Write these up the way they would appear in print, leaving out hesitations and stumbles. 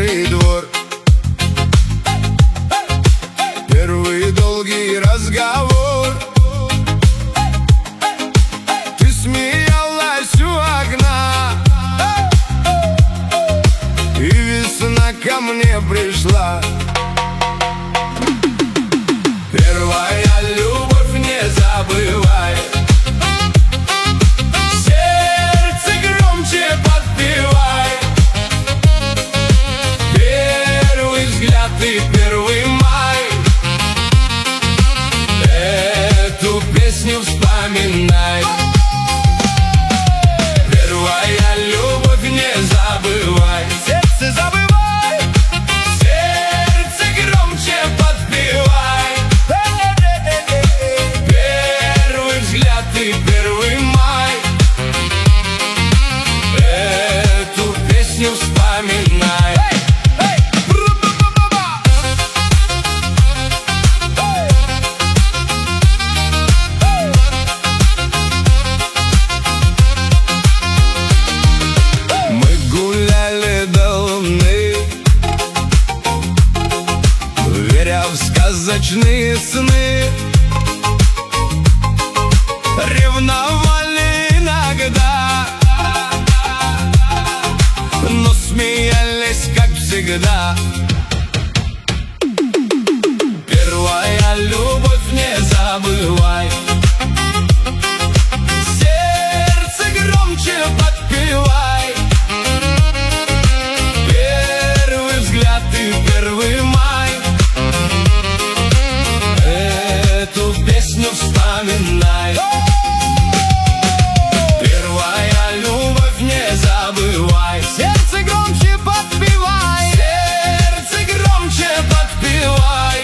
старый двор. Первый долгий разговор. Ты смеялась у окна, и весна ко мне пришла. Первая любовь, не забывай. Сердце громче подпевай. Первый взгляд и первый май. Эту песню вспоминай. Первая любовь, не забывай. Сердце забывай. Сердце громче подпевай. Первый взгляд и первый май. Эту песню вспоминай. В сказочные сны, ревновали иногда, но смеялись, как всегда. Первая любовь, не забывай. Сердце громче подпевай. Первый взгляд и первый май. Эту песню вспоминай. Первая любовь, не забывай. Сердце громче подпевай. Сердце громче подпевай.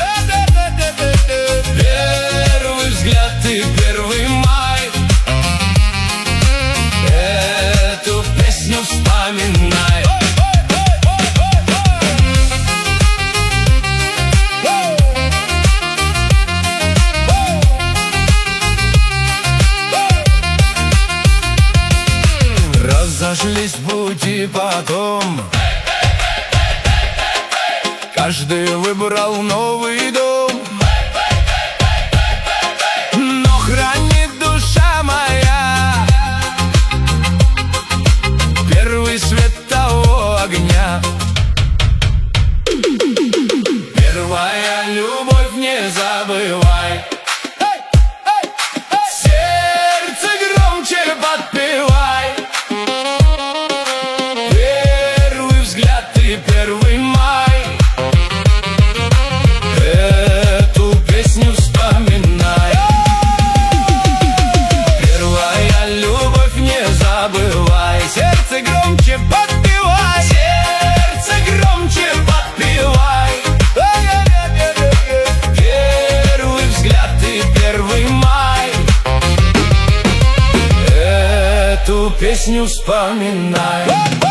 Первый взгляд и первый май. Эту песню вспоминай. Разошлись пути потом, каждый выбрал новый дом. Но хранит душа моя первый свет того огня. Первая любовь, не забывай. Сердце громче подпевай. Первый май. Эту песню вспоминай. Первая любовь, не забывай. Сердце громче подпевай. Сердце громче подпевай. Первый взгляд и первый май. Эту песню вспоминай.